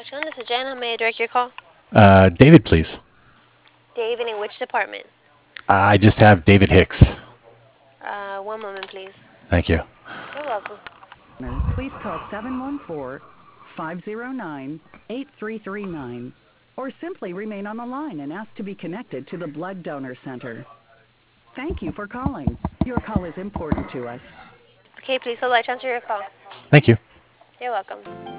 Watch One. This is Jen. How may I direct your call? David, please. David, in which department? I just have David Hicks. One moment, please. Thank you. You're welcome. Please call 714-509-8339 or simply remain on the line and ask to be connected to the Blood Donor Center. Thank you for calling. Your call is important to us. Okay, please hold. I transfer your call. Thank you. You're welcome.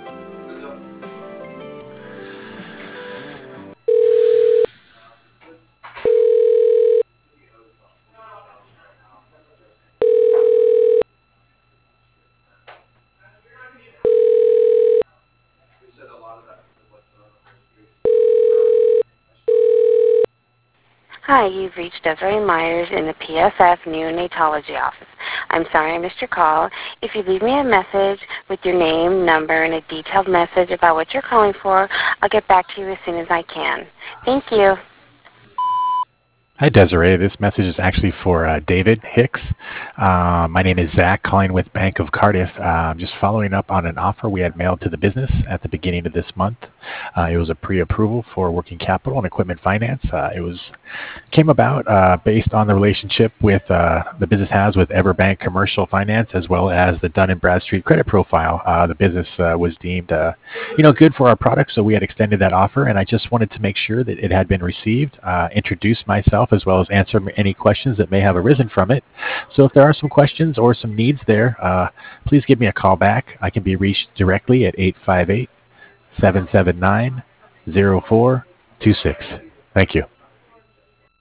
Hi, you've reached Desiree Myers in the PSF Neonatology office. I'm sorry I missed your call. If you leave me a message with your name, number, and a detailed message about what you're calling for, I'll get back to you as soon as I can. Thank you. Hi, Desiree. This message is actually for David Hicks. My name is Zach, calling with Bank of Cardiff. Just following up on an offer we had mailed to the business at the beginning of this month. It was a pre-approval for working capital and equipment finance. It came about based on the relationship with the business has with Everbank Commercial Finance, as well as the Dun & Bradstreet credit profile. The business was deemed good for our product, so we had extended that offer, and I just wanted to make sure that it had been received, introduce myself, as well as answer any questions that may have arisen from it. So if there are some questions or some needs there, please give me a call back. I can be reached directly at 858-779-0426. Thank you.